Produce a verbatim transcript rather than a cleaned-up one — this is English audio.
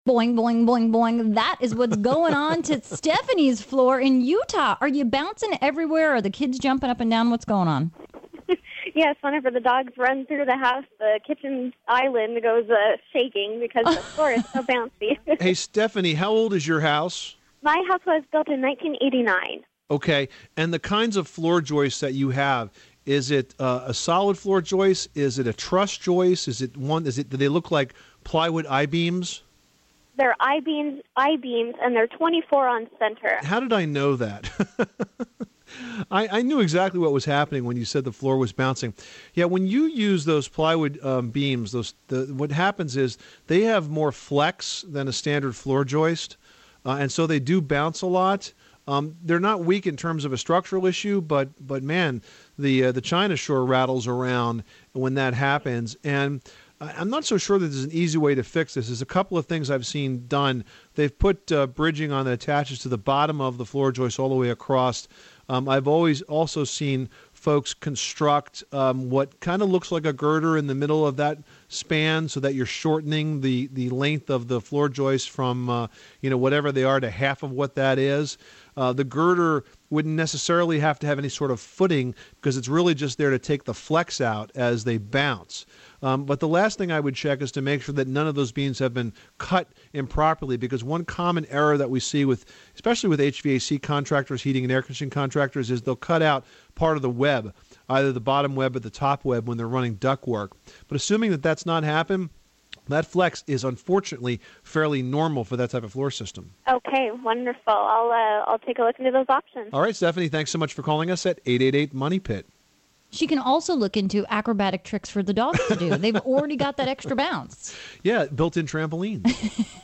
Boing, boing, boing, boing. That is what's going on to Stephanie's floor in Utah. Are you bouncing everywhere? Are the kids jumping up and down? What's going on? Yes, whenever the dogs run through the house, the kitchen island goes uh, shaking because the floor is so bouncy. Hey, Stephanie, how old is your house? My house was built in nineteen eighty-nine. Okay, and the kinds of floor joists that you have, is it uh, a solid floor joist? Is it a truss joist? Is it one? Is it? Do they look like plywood I-beams? They're I-beams, I-beams, and they're twenty-four on center. How did I know that? I, I knew exactly what was happening when you said the floor was bouncing. Yeah, when you use those plywood um, beams, those the, what happens is they have more flex than a standard floor joist, uh, and so they do bounce a lot. Um, they're not weak in terms of a structural issue, but but man, the uh, the China Shore rattles around when that happens, and I'm not so sure that there's an easy way to fix this. There's a couple of things I've seen done. They've put uh, bridging on that attaches to the bottom of the floor joist all the way across. Um, I've always also seen folks construct um, what kind of looks like a girder in the middle of that span so that you're shortening the, the length of the floor joist from, uh, you know, whatever they are to half of what that is. Uh, the girder wouldn't necessarily have to have any sort of footing because it's really just there to take the flex out as they bounce. Um, but the last thing I would check is to make sure that none of those beams have been cut improperly, because one common error that we see with, especially with H V A C contractors, heating and air conditioning contractors, is they'll cut out part of the web, either the bottom web or the top web when they're running ductwork. But assuming that that's not happened, that flex is unfortunately fairly normal for that type of floor system. Okay, wonderful. I'll uh, I'll take a look into those options. All right, Stephanie, thanks so much for calling us at eight eight eight Money Pit. She can also look into acrobatic tricks for the dogs to do. They've already got that extra bounce. Yeah, built-in trampolines.